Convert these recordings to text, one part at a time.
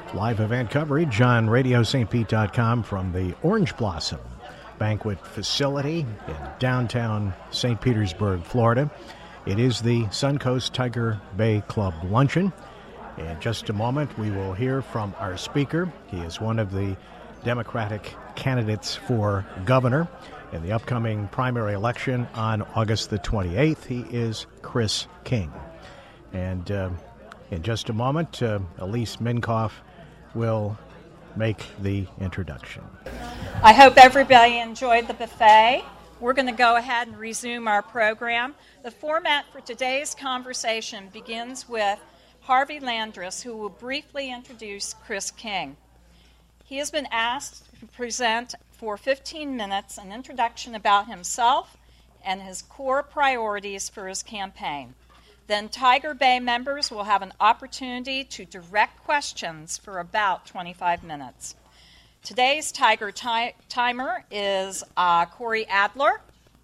Live event coverage on RadioSt. from the Orange Blossom Banquet Facility in downtown St. Petersburg, Florida. It is the Suncoast Tiger Bay Club Luncheon. In just a moment, we will hear from our speaker. He is one of the Democratic candidates for governor in the upcoming primary election on August the 28th. He is Chris King. And in just a moment, Elise Minkoff will make the introduction. I hope everybody enjoyed the buffet. We're going to go ahead and resume our program. The format for today's conversation begins with Harvey Landris, who will briefly introduce Chris King. He has been asked to present for 15 minutes an introduction about himself and his core priorities for his campaign. Then Tiger Bay members will have an opportunity to direct questions for about 25 minutes. Today's Tiger timer is Corey Adler.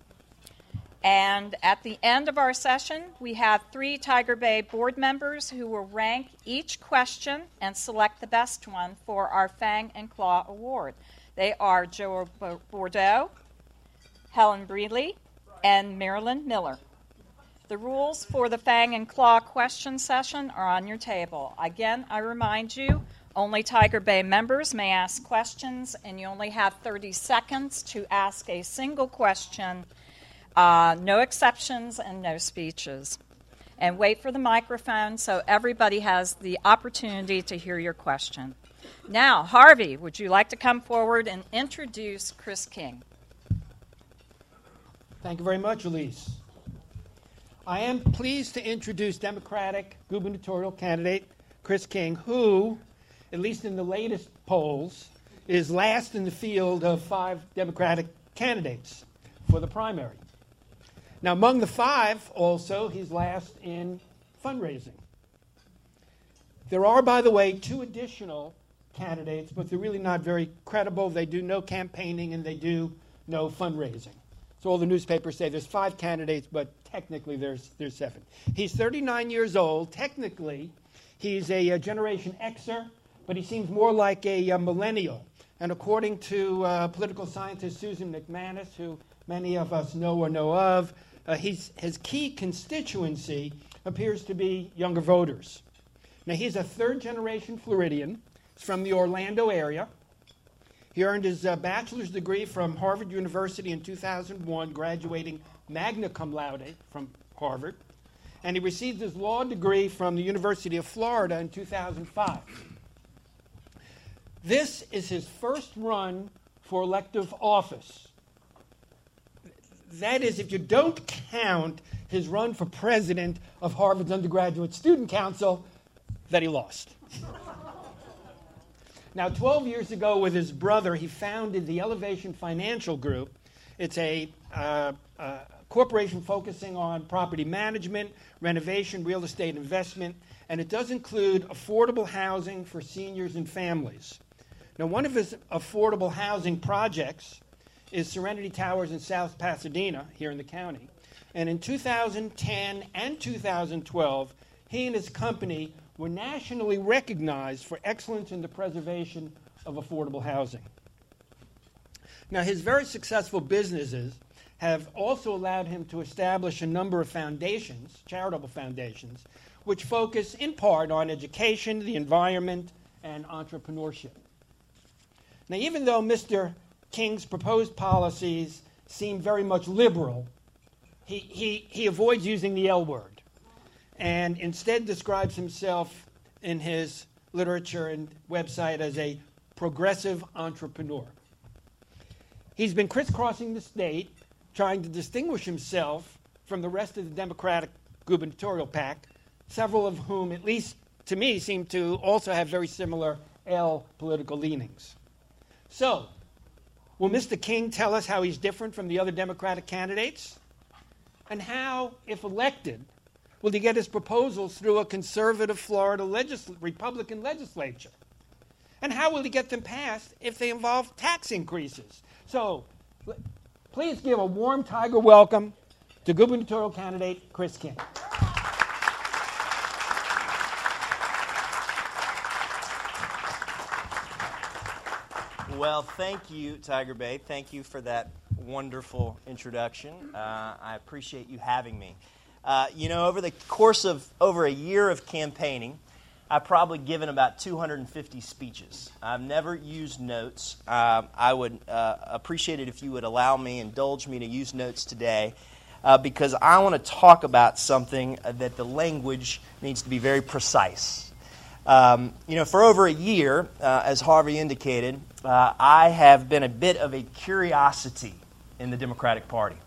And at the end of our session, we have 3 Tiger Bay board members who will rank each question and select the best one for our Fang and Claw Award. They are Joe Bordeaux, Helen Breedley, and Marilyn Miller. The rules for the Fang and Claw question session are on your table. Again, I remind you, only Tiger Bay members may ask questions, and you only have 30 seconds to ask a single question. No exceptions and no speeches. And wait for the microphone so everybody has the opportunity to hear your question. Now, Harvey, would you like to come forward and introduce Chris King? Thank you very much, Elise. I am pleased to introduce Democratic gubernatorial candidate Chris King, who, at least in the latest polls, is last in the field of 5 Democratic candidates for the primary. Now, among the 5, also, he's last in fundraising. There are, by the way, 2 additional candidates, but they're really not very credible. They do no campaigning and they do no fundraising. So all the newspapers say there's 5 candidates, but technically there's 7. He's 39 years old. Technically, he's a Generation Xer, but he seems more like a millennial. And according to political scientist Susan McManus, who many of us know or know of, his key constituency appears to be younger voters. Now, he's a 3rd-generation Floridian. He's from the Orlando area. He earned his bachelor's degree from Harvard University in 2001, graduating magna cum laude from Harvard. And he received his law degree from the University of Florida in 2005. This is his first run for elective office. That is, if you don't count his run for president of Harvard's Undergraduate Student Council that he lost. Now, 12 years ago with his brother, he founded the Elevation Financial Group. It's a corporation focusing on property management, renovation, real estate investment, and it does include affordable housing for seniors and families. Now, one of his affordable housing projects is Serenity Towers in South Pasadena, here in the county. And in 2010 and 2012, he and his company were nationally recognized for excellence in the preservation of affordable housing. Now, his very successful businesses have also allowed him to establish a number of foundations, charitable foundations, which focus in part on education, the environment, and entrepreneurship. Now, even though Mr. King's proposed policies seem very much liberal, he avoids using the L word and instead describes himself in his literature and website as a progressive entrepreneur. He's been crisscrossing the state, trying to distinguish himself from the rest of the Democratic gubernatorial pack, several of whom, at least to me, seem to also have very similar L political leanings. So, will Mr. King tell us how he's different from the other Democratic candidates? And how, if elected, will he get his proposals through a conservative Florida Republican legislature? And how will he get them passed if they involve tax increases? So, please give a warm Tiger welcome to gubernatorial candidate Chris King. Well, thank you, Tiger Bay. Thank you for that wonderful introduction. I appreciate you having me. Over the course of over a year of campaigning, I've probably given about 250 speeches. I've never used notes. I would appreciate it if you would indulge me to use notes today, because I want to talk about something that the language needs to be very precise. For over a year, as Harvey indicated, I have been a bit of a curiosity in the Democratic Party.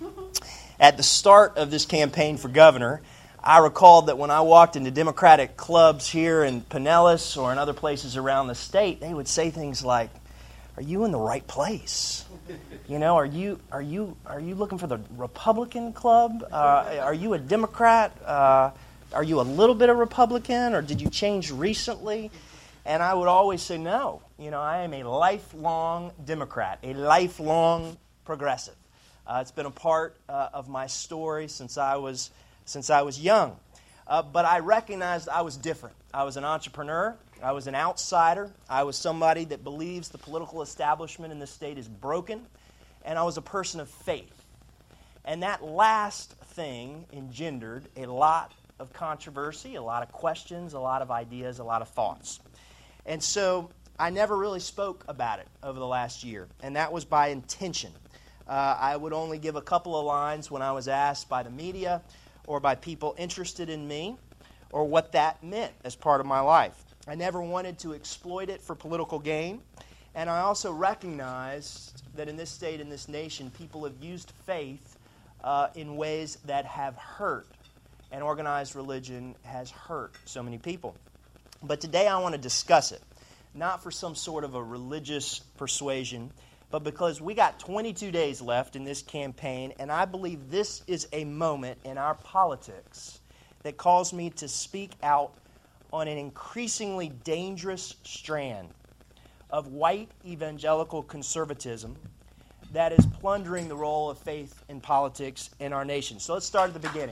At the start of this campaign for governor, I recalled that when I walked into Democratic clubs here in Pinellas or in other places around the state, they would say things like, "Are you in the right place? Are you looking for the Republican club? Are you a Democrat? Are you a little bit of Republican, or did you change recently?" And I would always say, no. I am a lifelong Democrat, a lifelong progressive. It's been a part of my story since I was young. But I recognized I was different. I was an entrepreneur. I was an outsider. I was somebody that believes the political establishment in this state is broken. And I was a person of faith. And that last thing engendered a lot of controversy, a lot of questions, a lot of ideas, a lot of thoughts. And so I never really spoke about it over the last year, and that was by intention. I would only give a couple of lines when I was asked by the media or by people interested in me or what that meant as part of my life. I never wanted to exploit it for political gain, and I also recognized that in this state, in this nation, people have used faith in ways that have hurt. And organized religion has hurt so many people. But today I want to discuss it, not for some sort of a religious persuasion, but because we got 22 days left in this campaign, and I believe this is a moment in our politics that calls me to speak out on an increasingly dangerous strand of white evangelical conservatism that is plundering the role of faith in politics in our nation. So let's start at the beginning.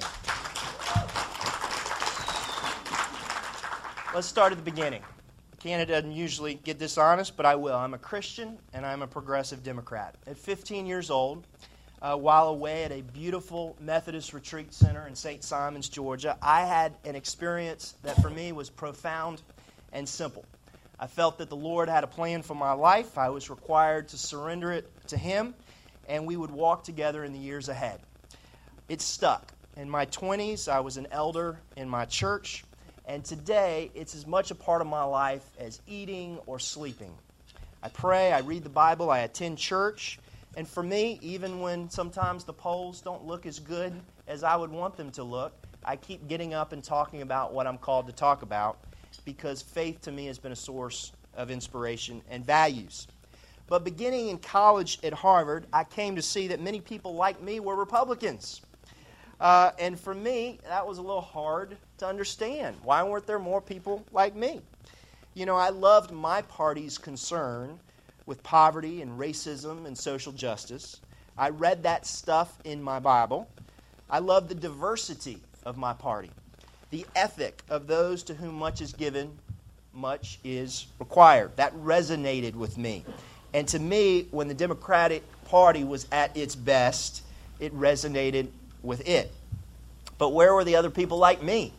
Let's start at the beginning. Canada doesn't usually get this honest, but I will. I'm a Christian, and I'm a progressive Democrat. At 15 years old, while away at a beautiful Methodist retreat center in St. Simons, Georgia, I had an experience that for me was profound and simple. I felt that the Lord had a plan for my life. I was required to surrender it to Him, and we would walk together in the years ahead. It stuck. In my 20s, I was an elder in my church. And today, it's as much a part of my life as eating or sleeping. I pray, I read the Bible, I attend church. And for me, even when sometimes the polls don't look as good as I would want them to look, I keep getting up and talking about what I'm called to talk about, because faith to me has been a source of inspiration and values. But beginning in college at Harvard, I came to see that many people like me were Republicans. And for me, that was a little hard to understand. Why weren't there more people like me? I loved my party's concern with poverty and racism and social justice. I read that stuff in my Bible. I loved the diversity of my party, the ethic of those to whom much is given, much is required. That resonated with me. And to me, when the Democratic Party was at its best, it resonated with it. But where were the other people like me?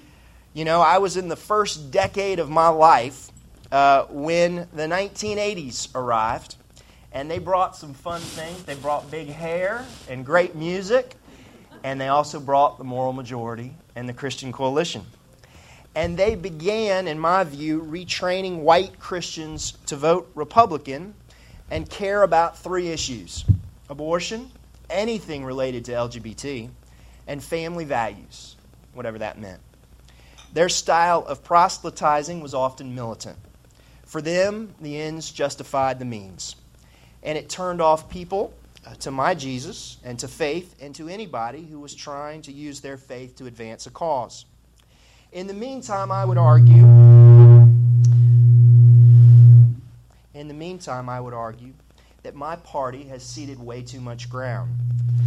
I was in the first decade of my life when the 1980s arrived, and they brought some fun things. They brought big hair and great music, and they also brought the moral majority and the Christian Coalition. And they began, in my view, retraining white Christians to vote Republican and care about three issues: abortion, anything related to LGBT, and family values, whatever that meant. Their style of proselytizing was often militant. For them, the ends justified the means. And it turned off people to my Jesus and to faith and to anybody who was trying to use their faith to advance a cause. In the meantime, I would argue that my party has ceded way too much ground.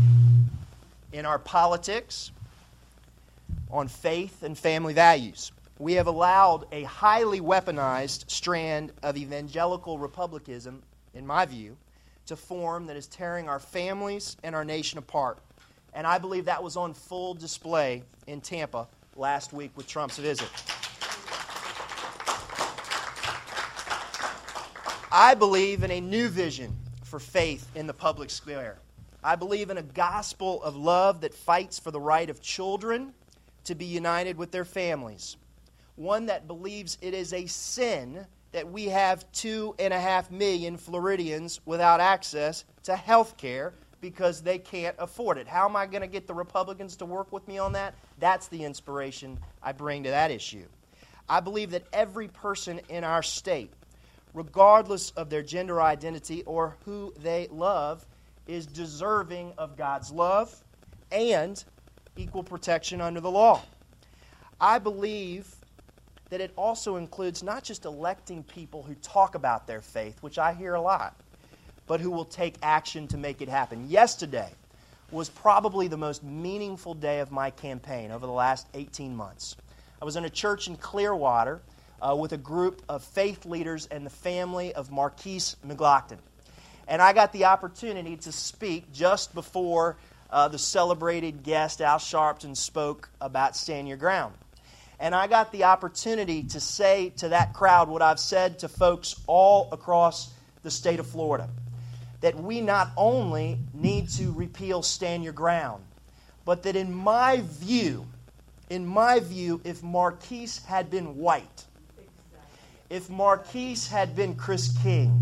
In our politics, on faith and family values. we have allowed a highly weaponized strand of evangelical republicanism, in my view, to form that is tearing our families and our nation apart. And I believe that was on full display in Tampa last week with Trump's visit. I believe in a new vision for faith in the public square. I believe in a gospel of love that fights for the right of children to be united with their families. One that believes it is a sin that we have 2.5 million Floridians without access to health care because they can't afford it. How am I going to get the Republicans to work with me on that? That's the inspiration I bring to that issue. I believe that every person in our state, regardless of their gender identity or who they love, is deserving of God's love and equal protection under the law. I believe that it also includes not just electing people who talk about their faith, which I hear a lot, but who will take action to make it happen. Yesterday was probably the most meaningful day of my campaign over the last 18 months. I was in a church in Clearwater with a group of faith leaders and the family of Marquise McLaughlin. And I got the opportunity to speak just before the celebrated guest, Al Sharpton, spoke about Stand Your Ground. And I got the opportunity to say to that crowd what I've said to folks all across the state of Florida, that we not only need to repeal Stand Your Ground, but that in my view, if Marquise had been white, if Marquise had been Chris King,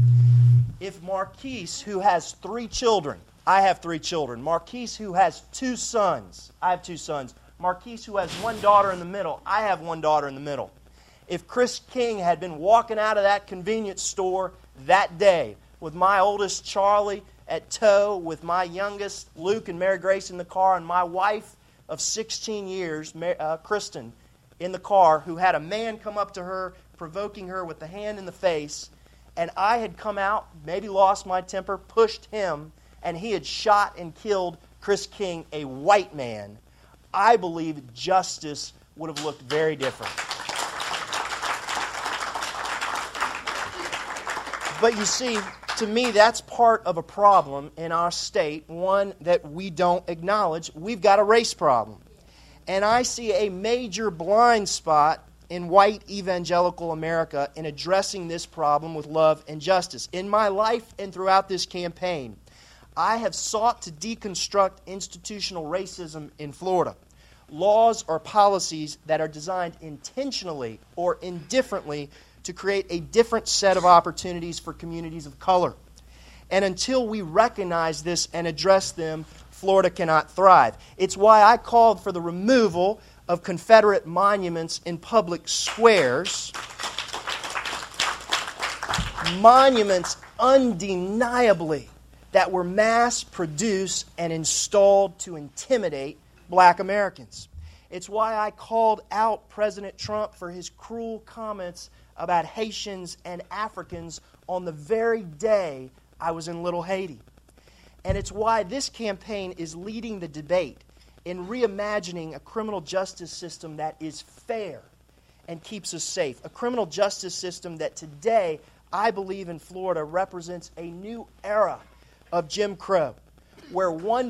if Marquise, who has 3 children, I have 3 children, Marquise, who has 2 sons, I have 2 sons, Marquise, who has 1 daughter in the middle, I have 1 daughter in the middle. If Chris King had been walking out of that convenience store that day with my oldest Charlie at tow, with my youngest Luke and Mary Grace in the car, and my wife of 16 years, Kristen, in the car, who had a man come up to her, provoking her with the hand in the face, and I had come out, maybe lost my temper, pushed him, and he had shot and killed Chris King, a white man, I believe justice would have looked very different. But you see, to me, that's part of a problem in our state, one that we don't acknowledge. We've got a race problem. And I see a major blind spot in white evangelical America in addressing this problem with love and justice. In my life and throughout this campaign, I have sought to deconstruct institutional racism in Florida. Laws or policies that are designed intentionally or indifferently to create a different set of opportunities for communities of color. And until we recognize this and address them, Florida cannot thrive. It's why I called for the removal of Confederate monuments in public squares. Monuments undeniably that were mass-produced and installed to intimidate Black Americans. It's why I called out President Trump for his cruel comments about Haitians and Africans on the very day I was in Little Haiti. And it's why this campaign is leading the debate in reimagining a criminal justice system that is fair and keeps us safe. A criminal justice system that today, I believe in Florida, represents a new era of Jim Crow, where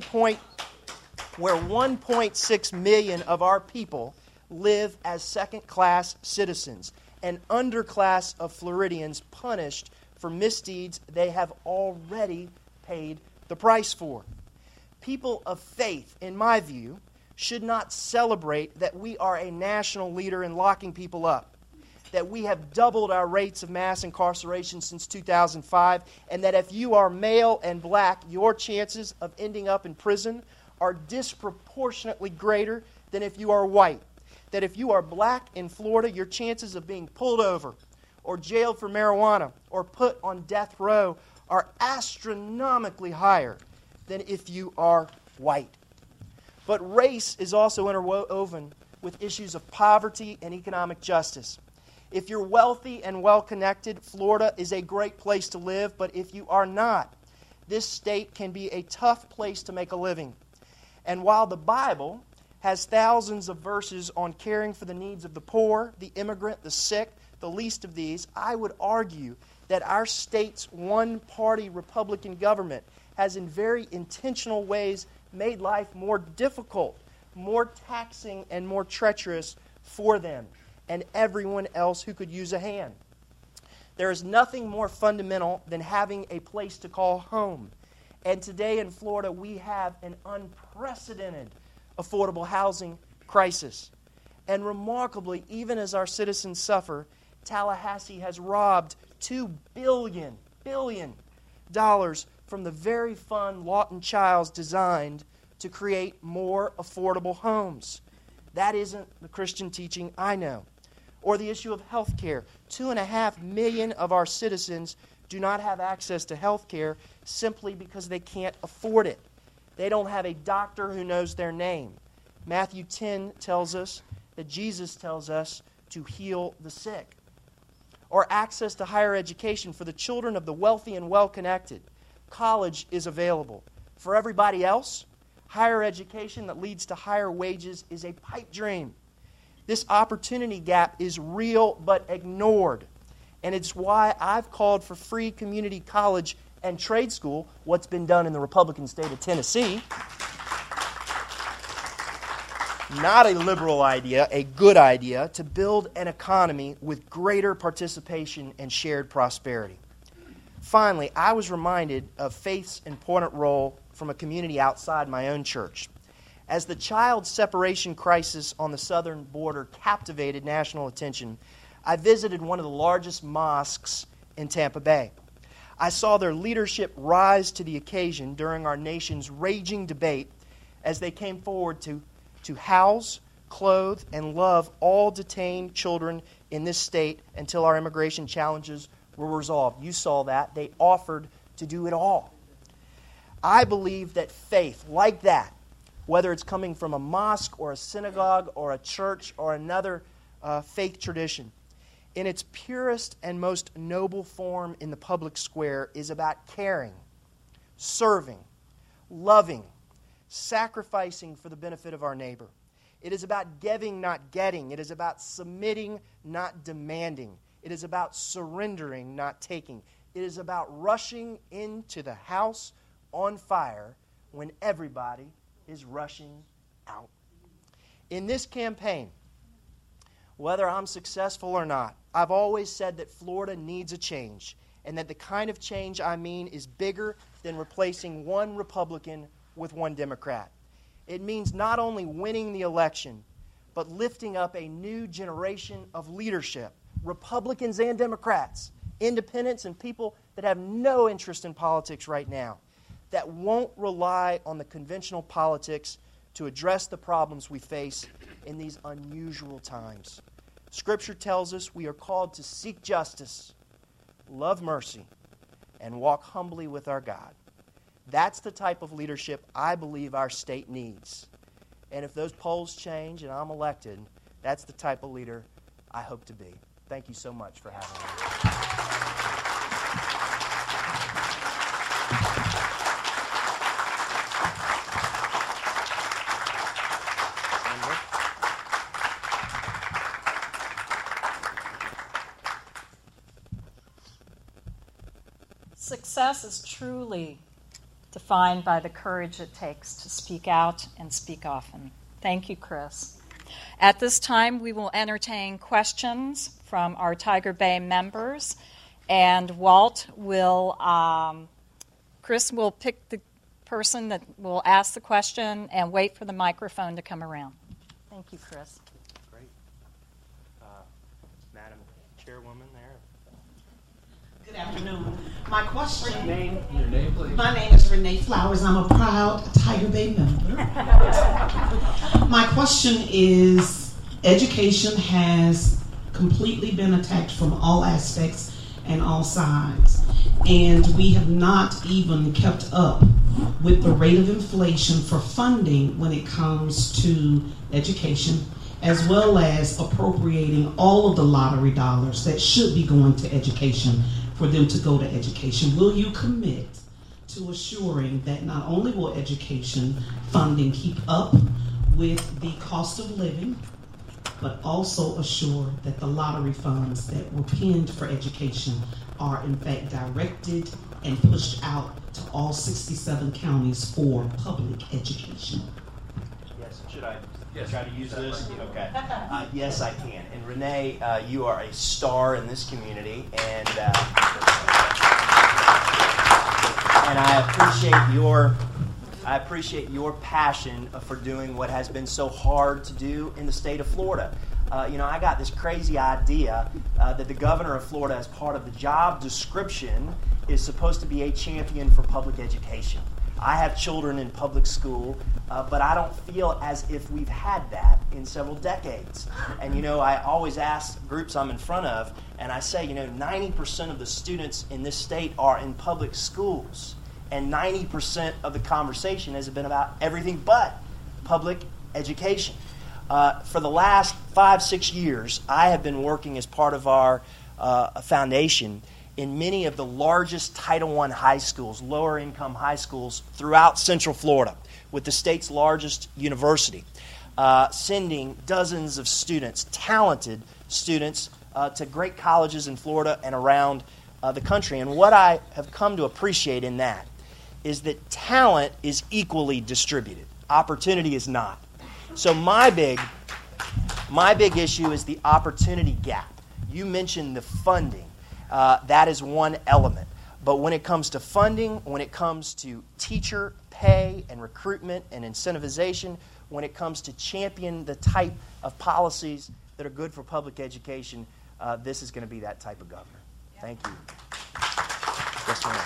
1.6 million of our people live as second-class citizens, an underclass of Floridians punished for misdeeds they have already paid the price for. People of faith, in my view, should not celebrate that we are a national leader in locking people up, that we have doubled our rates of mass incarceration since 2005, and that if you are male and black, your chances of ending up in prison are disproportionately greater than if you are white. That if you are black in Florida, your chances of being pulled over or jailed for marijuana or put on death row are astronomically higher than if you are white. But race is also interwoven with issues of poverty and economic justice. If you're wealthy and well-connected, Florida is a great place to live, but if you are not, this state can be a tough place to make a living. And while the Bible has thousands of verses on caring for the needs of the poor, the immigrant, the sick, the least of these. I would argue that our state's one-party Republican government has in very intentional ways made life more difficult, more taxing, and more treacherous for them and everyone else who could use a hand. There is nothing more fundamental than having a place to call home. And today in Florida, we have an unprecedented affordable housing crisis. And remarkably, even as our citizens suffer, Tallahassee has robbed $2 billion from the very fund Lawton Childs designed to create more affordable homes. That isn't the Christian teaching I know. Or the issue of health care. 2.5 million of our citizens do not have access to health care simply because they can't afford it. They don't have a doctor who knows their name. Matthew 10 tells us that Jesus tells us to heal the sick. Or access to higher education for the children of the wealthy and well-connected. College is available. For everybody else, higher education that leads to higher wages is a pipe dream. This opportunity gap is real but ignored. And it's why I've called for free community college and trade school, what's been done in the Republican state of Tennessee. Not a liberal idea, a good idea, to build an economy with greater participation and shared prosperity. Finally, I was reminded of faith's important role from a community outside my own church. As the child separation crisis on the southern border captivated national attention, I visited one of the largest mosques in Tampa Bay. I saw their leadership rise to the occasion during our nation's raging debate as they came forward to house, clothe, and love all detained children in this state until our immigration challenges were resolved. You saw that. They offered to do it all. I believe that faith like that, whether it's coming from a mosque or a synagogue or a church or another faith tradition, in its purest and most noble form in the public square is about caring, serving, loving, sacrificing for the benefit of our neighbor. It is about giving, not getting. It is about submitting, not demanding. It is about surrendering, not taking. It is about rushing into the house on fire when everybody is rushing out. In this campaign, whether I'm successful or not, I've always said that Florida needs a change, and that the kind of change I mean is bigger than replacing one Republican with one Democrat. It means not only winning the election, but lifting up a new generation of leadership, Republicans and Democrats, independents and people that have no interest in politics right now, that won't rely on the conventional politics to address the problems we face in these unusual times. Scripture tells us we are called to seek justice, love mercy, and walk humbly with our God. That's the type of leadership I believe our state needs. And if those polls change and I'm elected, that's the type of leader I hope to be. Thank you so much for having me. Success is truly defined by the courage it takes to speak out and speak often. Thank you, Chris. At this time, we will entertain questions from our Tiger Bay members, and Chris will pick the person that will ask the question and wait for the microphone to come around. Thank you, Chris. Great. Madam Chairwoman there. Good afternoon. My question. Your name, please. My name is Renee Flowers. I'm a proud Tiger Bay member. My question is, education has completely been attacked from all aspects and all sides, and we have not even kept up with the rate of inflation for funding when it comes to education, as well as appropriating all of the lottery dollars that should be going to education for them to go to education. Will you commit to assuring that not only will education funding keep up with the cost of living, but also assure that the lottery funds that were pinned for education are in fact directed and pushed out to all 67 counties for public education. Yes, should I try to use this? Okay. Yes, I can. And Renee, you are a star in this community, and I appreciate your passion for doing what has been so hard to do in the state of Florida. I got this crazy idea that the governor of Florida, as part of the job description, is supposed to be a champion for public education. I have children in public school, but I don't feel as if we've had that in several decades. And, I always ask groups I'm in front of, and I say, 90% of the students in this state are in public schools, and 90% of the conversation has been about everything but public education. For the last 5-6 years, I have been working as part of our foundation in many of the largest Title I high schools, lower income high schools throughout Central Florida, with the state's largest university, sending dozens of students, talented students, to great colleges in Florida and around the country. And what I have come to appreciate in that is that talent is equally distributed. Opportunity is not. So my big issue is the opportunity gap. You mentioned the funding. That is one element. But when it comes to funding, when it comes to teacher pay and recruitment and incentivization, when it comes to champion the type of policies that are good for public education, this is going to be that type of governor. Thank you. Yes, ma'am.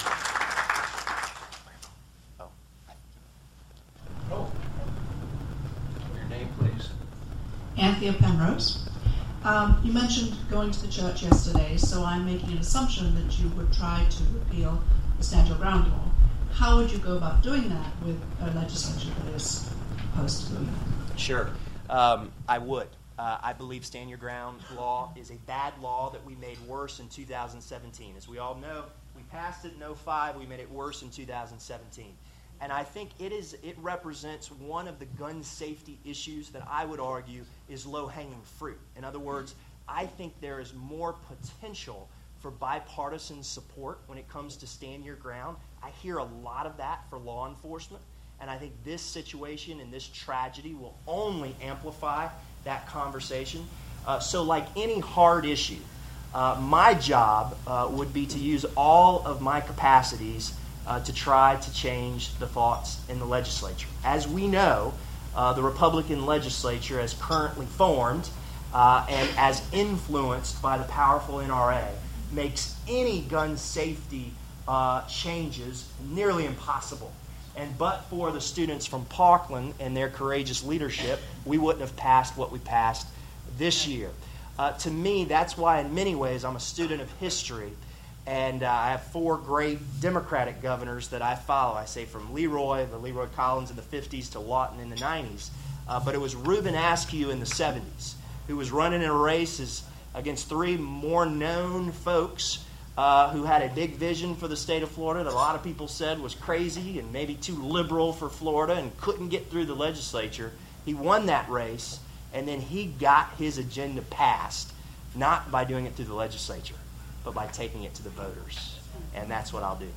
Oh. Your name, please. Anthea Penrose. You mentioned going to the church yesterday, so I'm making an assumption that you would try to repeal the Stand Your Ground law. How would you go about doing that with a legislature that is opposed to doing that? Sure. I would. I believe Stand Your Ground law is a bad law that we made worse in 2017. As we all know, we passed it in 2005. We made it worse in 2017. And I think it represents one of the gun safety issues that I would argue is low-hanging fruit. In other words, I think there is more potential for bipartisan support when it comes to Stand Your Ground. I hear a lot of that for law enforcement, and I think this situation and this tragedy will only amplify that conversation. So like any hard issue, my job would be to use all of my capacities to try to change the thoughts in the legislature. As we know, the Republican legislature as currently formed and as influenced by the powerful NRA makes any gun safety changes nearly impossible. And but for the students from Parkland and their courageous leadership, we wouldn't have passed what we passed this year. To me, that's why in many ways I'm a student of history. And I have 4 great Democratic governors that I follow. I say from Leroy Collins in the 50s to Lawton in the 90s. But it was Reuben Askew in the 70s who was running in a race against 3 more known folks who had a big vision for the state of Florida that a lot of people said was crazy and maybe too liberal for Florida and couldn't get through the legislature. He won that race, and then he got his agenda passed, not by doing it through the legislature, but by taking it to the voters. And that's what I'll do.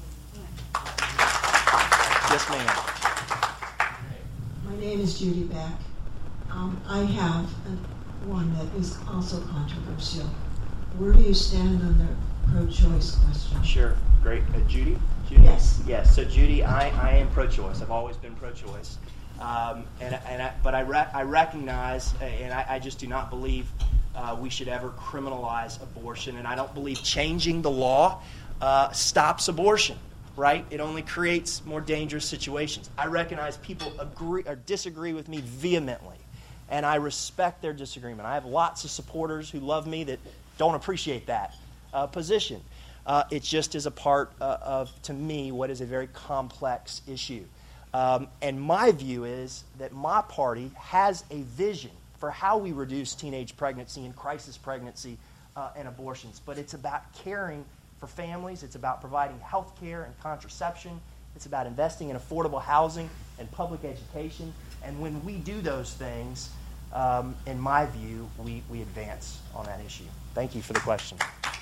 Yes, ma'am. My name is Judy Beck. I have one that is also controversial. Where do you stand on the pro-choice question? Sure. Great. Judy? Yes. Yes. So, Judy, I am pro-choice. I've always been pro-choice. But I recognize, and I just do not believe we should ever criminalize abortion, and I don't believe changing the law stops abortion, right? It only creates more dangerous situations. I recognize people agree or disagree with me vehemently, and I respect their disagreement. I have lots of supporters who love me that don't appreciate that position. It just is a part of, to me, what is a very complex issue. And my view is that my party has a vision for how we reduce teenage pregnancy and crisis pregnancy and abortions. But it's about caring for families. It's about providing health care and contraception. It's about investing in affordable housing and public education. And when we do those things, in my view, we advance on that issue. Thank you for the question.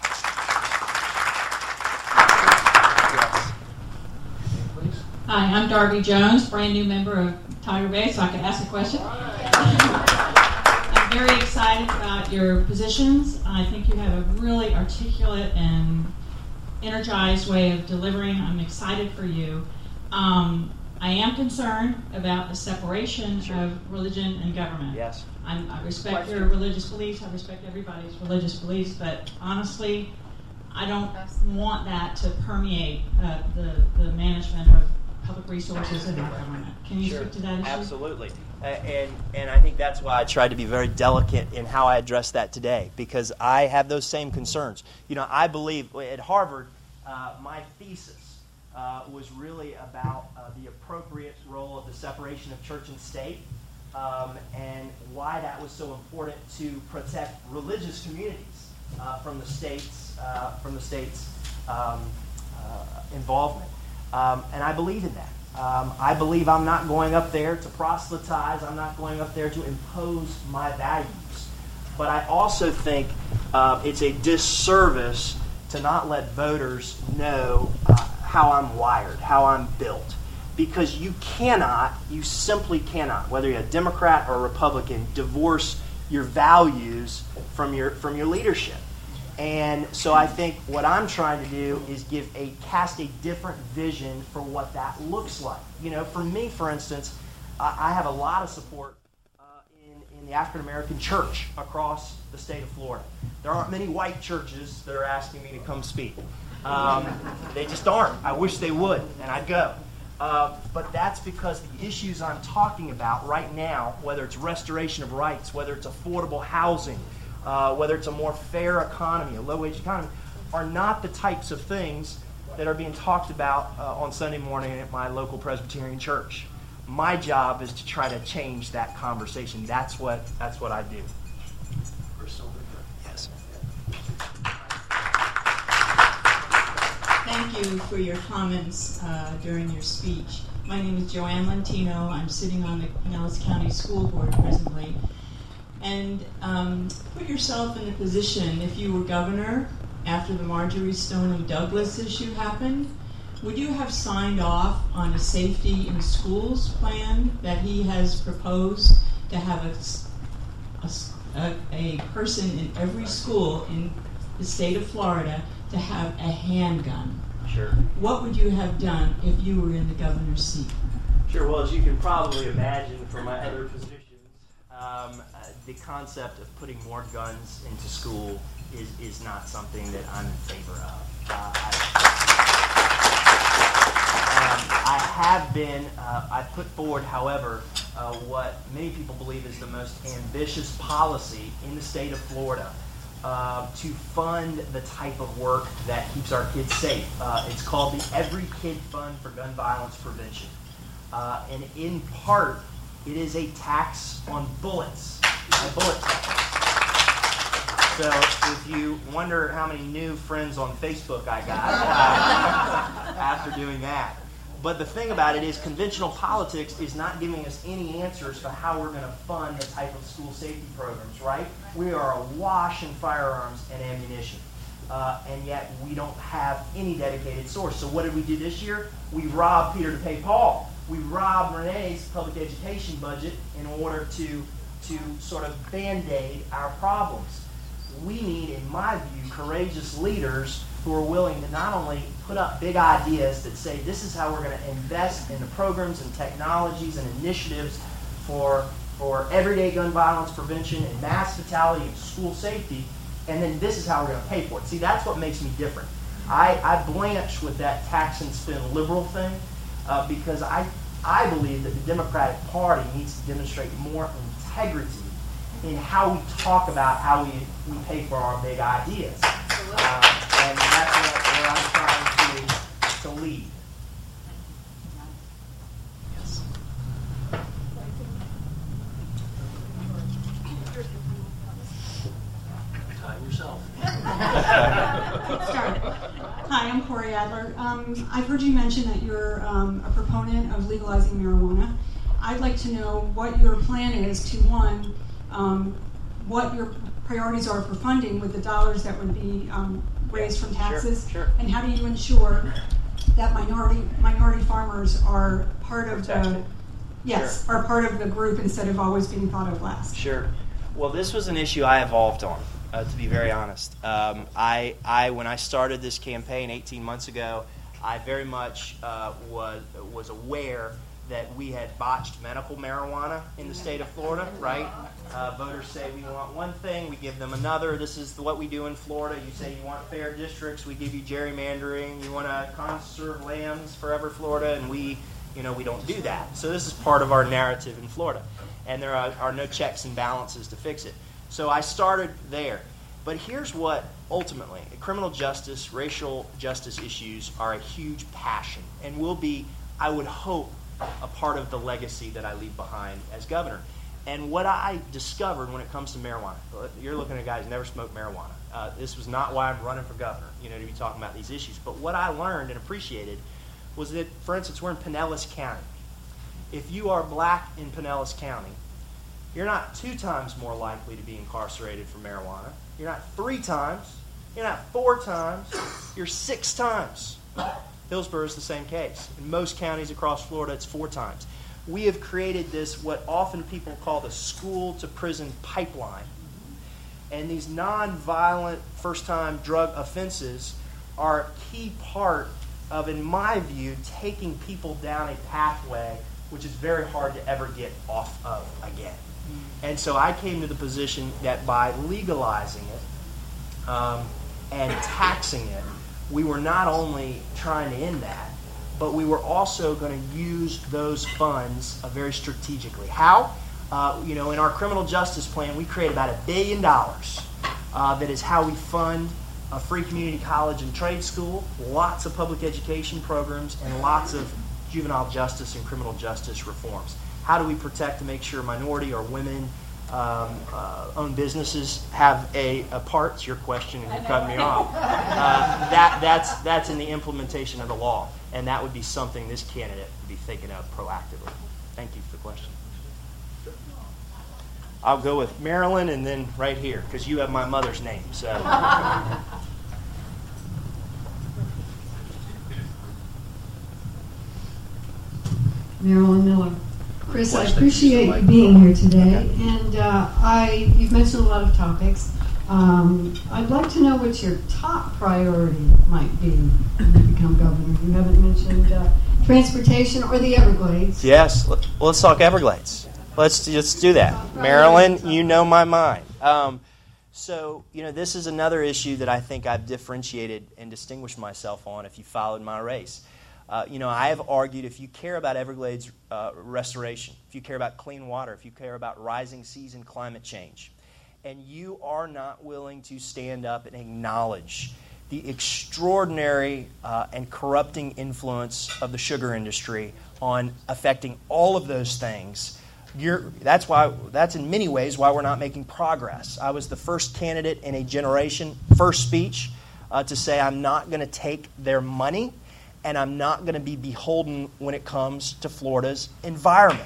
Yes. Please. Hi, I'm Darby Jones, brand new member of Tiger Bay, so I can ask a question. I'm very excited about your positions. I think you have a really articulate and energized way of delivering. I'm excited for you. I am concerned about the separation of religion and government. Yes. I respect your religious beliefs. I respect everybody's religious beliefs, but honestly, I don't want that to permeate the management of public resources in our government. Can you speak to that issue? Absolutely. And I think that's why I tried to be very delicate in how I address that today, because I have those same concerns. You know, I believe at Harvard, my thesis was really about the appropriate role of the separation of church and state, and why that was so important to protect religious communities from the state's involvement. And I believe in that. I believe I'm not going up there to proselytize. I'm not going up there to impose my values. But I also think it's a disservice to not let voters know how I'm wired, how I'm built. Because you simply cannot, whether you're a Democrat or a Republican, divorce your values from your leadership. And so I think what I'm trying to do is cast a different vision for what that looks like. You know, for me, for instance, I have a lot of support in the African American church across the state of Florida. There aren't many white churches that are asking me to come speak. They just aren't. I wish they would, and I'd go. But that's because the issues I'm talking about right now, whether it's restoration of rights, whether it's affordable housing, whether it's a more fair economy, a low-wage economy, are not the types of things that are being talked about on Sunday morning at my local Presbyterian church. My job is to try to change that conversation. That's what I do. Yes. Thank you for your comments during your speech. My name is Joanne Lentino. I'm sitting on the Pinellas County School Board presently. And put yourself in the position, if you were governor after the Marjorie Stoney Douglas issue happened, would you have signed off on a safety in schools plan that he has proposed to have a person in every school in the state of Florida to have a handgun? Sure. What would you have done if you were in the governor's seat? Sure. Well, as you can probably imagine from my other positions, the concept of putting more guns into school is not something that I'm in favor of. I have been, I put forward, however, what many people believe is the most ambitious policy in the state of Florida to fund the type of work that keeps our kids safe. It's called the Every Kid Fund for Gun Violence Prevention. And in part, it is a tax on bullets, a bullet tax. So if you wonder how many new friends on Facebook I got after doing that. But the thing about it is conventional politics is not giving us any answers for how we're going to fund the type of school safety programs, right? We are awash in firearms and ammunition. And yet we don't have any dedicated source. So what did we do this year? We robbed Peter to pay Paul. We robbed Renee's public education budget in order to sort of band-aid our problems. We need, in my view, courageous leaders who are willing to not only put up big ideas that say this is how we're going to invest in the programs and technologies and initiatives for everyday gun violence prevention and mass fatality and school safety, and then this is how we're going to pay for it. See, that's what makes me different. I blanch with that tax and spend liberal thing because I believe that the Democratic Party needs to demonstrate more integrity in how we talk about how we pay for our big ideas. And that's where I'm trying to lead. Yes. Time yourself. Start it. Hi, I'm Corey Adler. I've heard you mention that you're a proponent of legalizing marijuana. I'd like to know what your plan is to, one, what your priorities are for funding with the dollars that would be raised from taxes, Sure. and how do you ensure that minority farmers are part of Protected. are part of the group instead of always being thought of last? Sure. Well, this was an issue I evolved on, to be very honest. When I started this campaign 18 months ago, I very much was aware that we had botched medical marijuana in the state of Florida, right? Voters say we want one thing, we give them another. This is what we do in Florida. You say you want fair districts, we give you gerrymandering. You want to conserve lands forever, Florida, and we don't do that. So this is part of our narrative in Florida, and there are no checks and balances to fix it. So I started there. But here's what, ultimately, criminal justice, racial justice issues are a huge passion and will be, I would hope, a part of the legacy that I leave behind as governor. And what I discovered when it comes to marijuana, you're looking at a guy who's never smoked marijuana. This was not why I'm running for governor, to be talking about these issues. But what I learned and appreciated was that, for instance, we're in Pinellas County. If you are black in Pinellas County, you're not 2 times more likely to be incarcerated for marijuana. You're not 3 times. You're not 4 times. You're 6 times. Hillsborough is the same case. In most counties across Florida, it's 4 times. We have created this, what often people call the school-to-prison pipeline. And these nonviolent first-time drug offenses are a key part of, in my view, taking people down a pathway which is very hard to ever get off of again. And so I came to the position that by legalizing it and taxing it, we were not only trying to end that, but we were also going to use those funds very strategically. How? In our criminal justice plan, we create about $1 billion. That is how we fund a free community college and trade school, lots of public education programs, and lots of juvenile justice and criminal justice reforms. How do we protect to make sure minority or women owned businesses have a part? It's your question and you're cutting me off. That's in the implementation of the law, and that would be something this candidate would be thinking of proactively. Thank you for the question. I'll go with Marilyn and then right here, because you have my mother's name. So. Marilyn Miller. Chris, I appreciate you being here today, and you've mentioned a lot of topics. I'd like to know what your top priority might be when you become governor. You haven't mentioned transportation or the Everglades. Yes, let's talk Everglades. Let's do that. Marilyn, you know my mind. So, this is another issue that I think I've differentiated and distinguished myself on if you followed my race. I have argued if you care about Everglades restoration, if you care about clean water, if you care about rising seas and climate change, and you are not willing to stand up and acknowledge the extraordinary and corrupting influence of the sugar industry on affecting all of those things, that's in many ways why we're not making progress. I was the first candidate in a generation, first speech, to say I'm not going to take their money and I'm not going to be beholden when it comes to Florida's environment.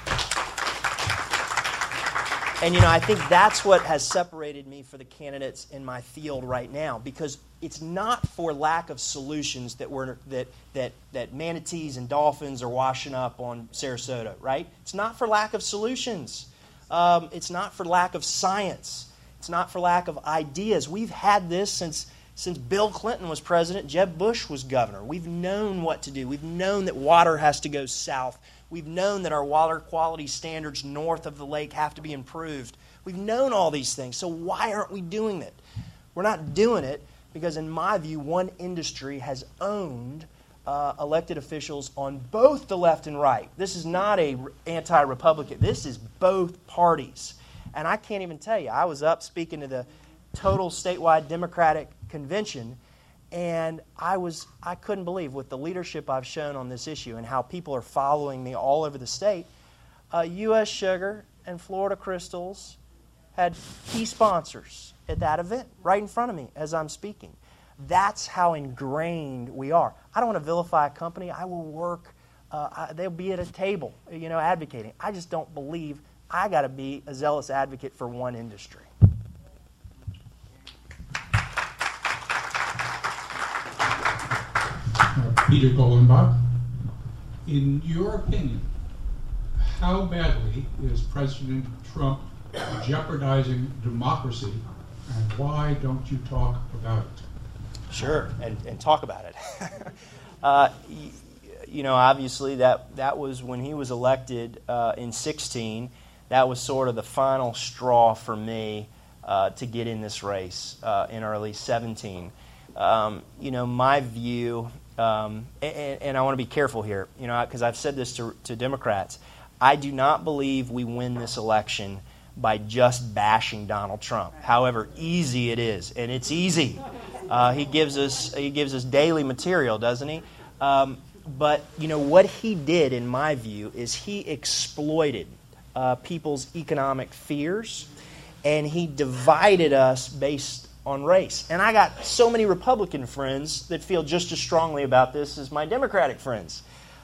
And, I think that's what has separated me for the candidates in my field right now, because it's not for lack of solutions that manatees and dolphins are washing up on Sarasota, right? It's not for lack of solutions. It's not for lack of science. It's not for lack of ideas. We've had this since Bill Clinton was president, Jeb Bush was governor. We've known what to do. We've known that water has to go south. We've known that our water quality standards north of the lake have to be improved. We've known all these things. So why aren't we doing it? We're not doing it because, in my view, one industry has owned elected officials on both the left and right. This is not an anti-Republican. This is both parties. And I can't even tell you. I was up speaking to the total statewide Democratic convention, and I couldn't believe, with the leadership I've shown on this issue and how people are following me all over the state, U.S. Sugar and Florida Crystals had key sponsors at that event right in front of me as I'm speaking. That's how ingrained we are. I don't want to vilify a company. I will work. They'll be at a table, advocating. I just don't believe I got to be a zealous advocate for one industry. Peter Golenbach, in your opinion, how badly is President Trump jeopardizing democracy, and why don't you talk about it? Sure, and talk about it. Obviously that was when he was elected in 2016. That was sort of the final straw for me to get in this race in early 2017. My view, and I want to be careful here, because I've said this to Democrats. I do not believe we win this election by just bashing Donald Trump, however easy it is, and it's easy. He gives us daily material, doesn't he? But what he did, in my view, is he exploited people's economic fears, and he divided us based on race. And I got so many Republican friends that feel just as strongly about this as my Democratic friends.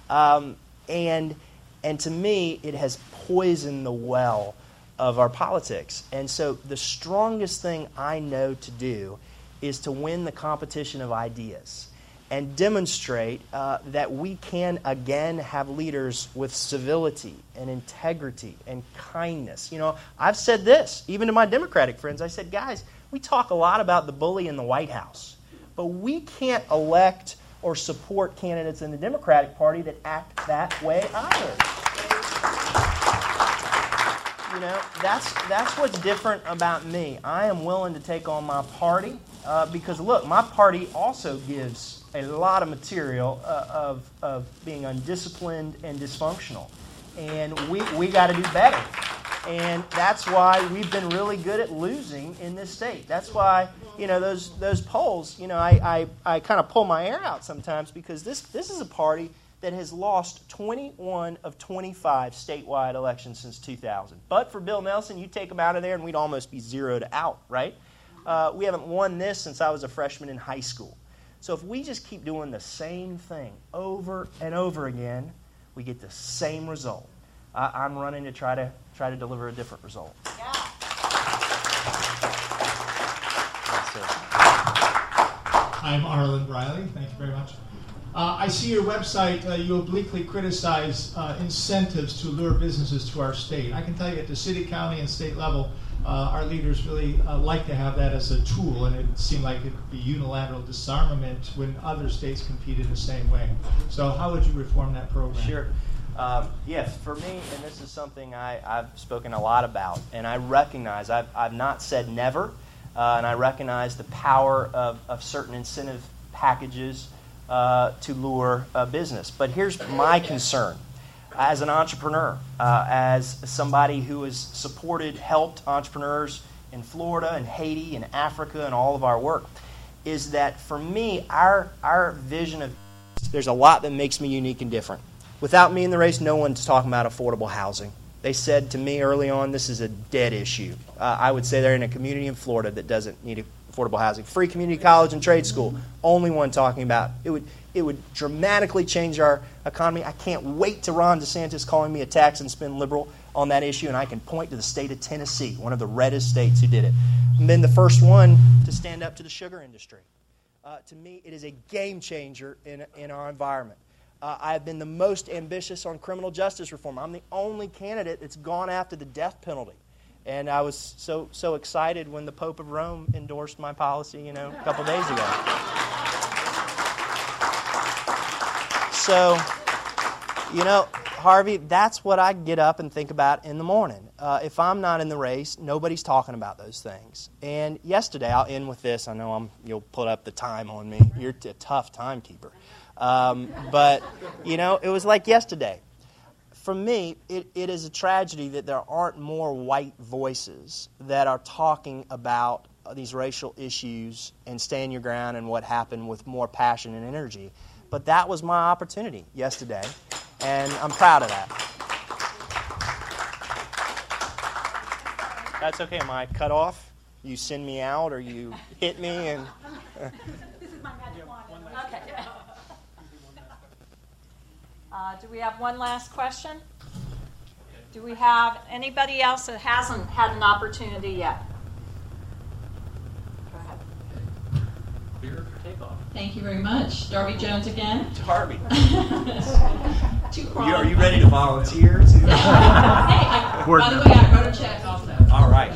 And to me, it has poisoned the well of our politics. And so the strongest thing I know to do is to win the competition of ideas and demonstrate that we can again have leaders with civility and integrity and kindness. I've said this, even to my Democratic friends. I said, guys, we talk a lot about the bully in the White House, but we can't elect or support candidates in the Democratic Party that act that way either. That's what's different about me. I am willing to take on my party because, look, my party also gives a lot of material of being undisciplined and dysfunctional. And we got to do better. And that's why we've been really good at losing in this state. That's why, those polls, I kind of pull my hair out sometimes because this is a party that has lost 21 of 25 statewide elections since 2000. But for Bill Nelson, you take him out of there and we'd almost be zeroed out, right? We haven't won this since I was a freshman in high school. So if we just keep doing the same thing over and over again, we get the same result. I'm running to try to deliver a different result. Yeah. I'm Arlen Briley. Thank you very much. I see your website, you obliquely criticize incentives to lure businesses to our state. I can tell you at the city, county, and state level, our leaders really like to have that as a tool, and it seemed like it could be unilateral disarmament when other states compete in the same way. So how would you reform that program? Sure. Yes, for me, and this is something I've spoken a lot about, and I recognize, I've not said never, and I recognize the power of certain incentive packages to lure business. But here's my concern. As an entrepreneur, as somebody who has helped entrepreneurs in Florida and Haiti and Africa and all of our work, is that for me, our vision of there's a lot that makes me unique and different. Without me in the race, no one's talking about affordable housing. They said to me early on, this is a dead issue. I would say they're in a community in Florida that doesn't need affordable housing. Free community college and trade school, only one talking about it. It would dramatically change our economy. I can't wait to Ron DeSantis calling me a tax and spend liberal on that issue, and I can point to the state of Tennessee, one of the reddest states who did it. And then the first one to stand up to the sugar industry. To me, it is a game changer in our environment. I have been the most ambitious on criminal justice reform. I'm the only candidate that's gone after the death penalty. And I was so excited when the Pope of Rome endorsed my policy, a couple days ago. So, Harvey, that's what I get up and think about in the morning. If I'm not in the race, nobody's talking about those things. And yesterday, I'll end with this. I know you'll put up the time on me. You're a tough timekeeper. But, it was like yesterday. For me, it is a tragedy that there aren't more white voices that are talking about these racial issues and stand your ground and what happened with more passion and energy. But that was my opportunity yesterday, and I'm proud of that. That's okay. Am I cut off? You send me out or you hit me? And is my magic wand. Okay. Do we have one last question? Do we have anybody else that hasn't had an opportunity yet? Go ahead. Clear for takeoff. Thank you very much. Darby Jones again. Darby. Are you ready to volunteer? By the way, I wrote a check also. All right.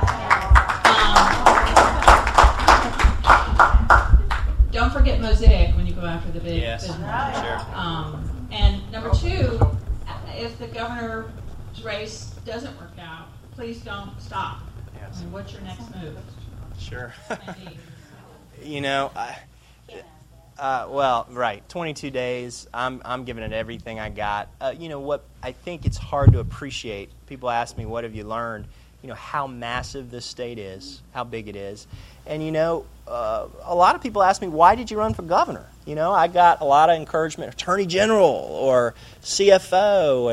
Don't forget Mosaic when you go after the big Yes, business. sure. And number two, if the governor's race doesn't work out, please don't stop. Yes. And what's your next move? Sure. Indeed. Well, right. 22 days. I'm giving it everything I got. What I think it's hard to appreciate. People ask me, "What have you learned?" How massive this state is, how big it is, and a lot of people ask me, "Why did you run for governor?" I got a lot of encouragement, Attorney General or CFO,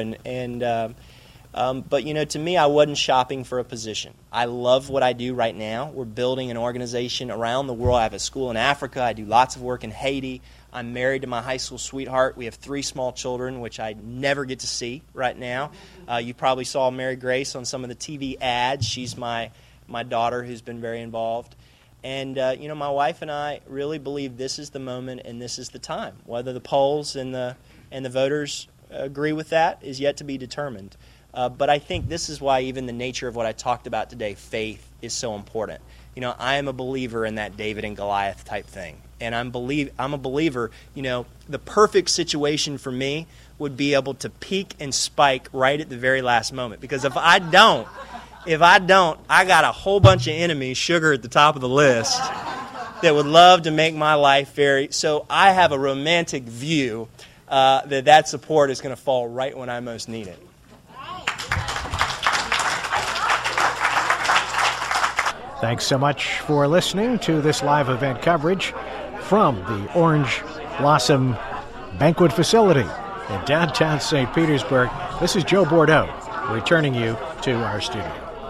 but to me, I wasn't shopping for a position. I love what I do right now. We're building an organization around the world. I have a school in Africa. I do lots of work in Haiti. I'm married to my high school sweetheart. We have 3 small children, which I never get to see right now. You probably saw Mary Grace on some of the TV ads. She's my daughter who's been very involved. And, my wife and I really believe this is the moment and this is the time. Whether the polls and the voters agree with that is yet to be determined. But I think this is why even the nature of what I talked about today, faith, is so important. I am a believer in that David and Goliath type thing. And I'm a believer, the perfect situation for me would be able to peak and spike right at the very last moment. Because if I don't, I got a whole bunch of enemies, sugar at the top of the list, that would love to make my life very... So I have a romantic view that support is going to fall right when I most need it. Thanks so much for listening to this live event coverage from the Orange Blossom Banquet Facility in downtown St. Petersburg. This is Joe Bordeaux returning you to our studio.